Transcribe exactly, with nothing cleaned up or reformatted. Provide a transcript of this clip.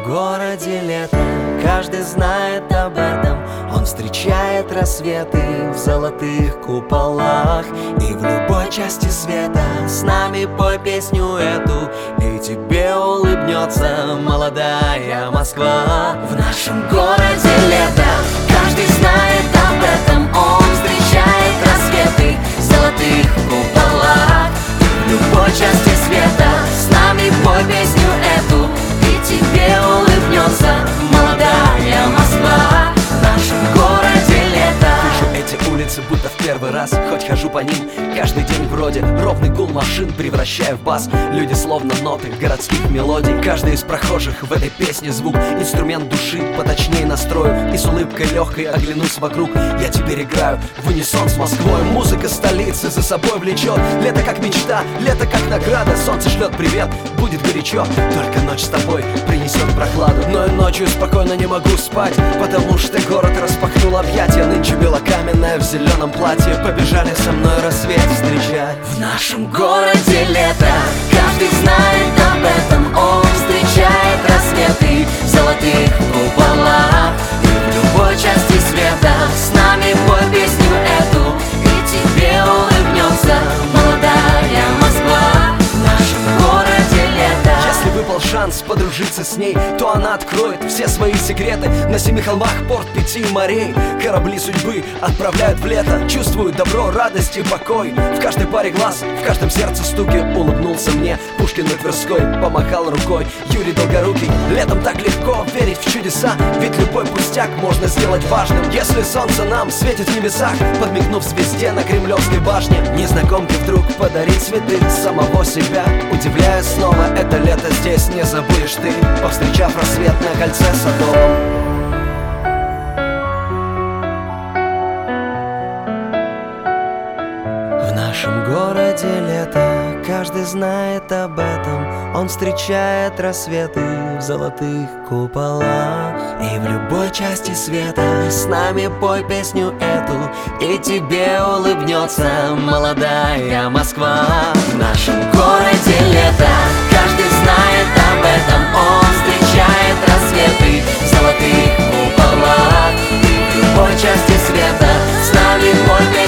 городе лето, каждый знает об этом. Он встречает рассветы в золотых куполах. И в любой части света с нами пой песню эту, и тебе улыбнется молодая Москва. В нашем городе лето, каждый знает об этом. Он встречает рассветы в золотых куполах. И в любой части света с нами пой песню эту, и тебе улыбнется молодая Москва. В нашем городе лето. Вижу эти улицы будто в первый раз, хоть хожу по ним каждый день вроде. Ровный гул машин превращаю в бас. Люди словно ноты городских мелодий. Каждый из прохожих в этой песне звук, инструмент души поточнее настрою. И с улыбкой легкой оглянусь вокруг. Я теперь играю в унисон с Москвой. Музыка столицы за собой влечет. Лето как мечта, лето как награда. Солнце шлет привет, будет горячо. Только ночь с тобой принесет прохладу. Но и ночью спокойно не могу спать, потому что город распахнул объятия. Нынче белокаменная в зеленом платье. Побежали со мной рассвет встречать. В нашем городе лето, каждый знает об этом. Он встречает рассветы в золотых куполах. И в любой части света с нами пой песню эту, и тебе улыбнется молодая Москва. В нашем городе лето. Если выпал шанс подружиться с ней, то она откроет все свои секреты. На семи холмах порт пяти морей. Корабли судьбы отправляют в лето. Чувствую добро, радость и покой. В каждой паре глаз, в каждом сердце стуки. Улыбнулся мне Пушкин на Тверской, помахал рукой Юрий Долгорукий. Летом так легко верить в чудеса, ведь любой пустяк можно сделать важным. Если солнце нам светит в небесах, подмигнув звезде на Кремлевской башне. Незнакомке вдруг подарить цветы самого себя. Удивляясь снова, это лето здесь не забудешь ты, повстречав рассвет на кольце Садовом. В нашем городе лето, каждый знает об этом. Он встречает рассветы в золотых куполах. И в любой части света с нами пой песню эту, и тебе улыбнется молодая Москва. В нашем городе лето, каждый знает об этом. Он встречает рассветы в золотых куполах. И в любой части света с нами пой песню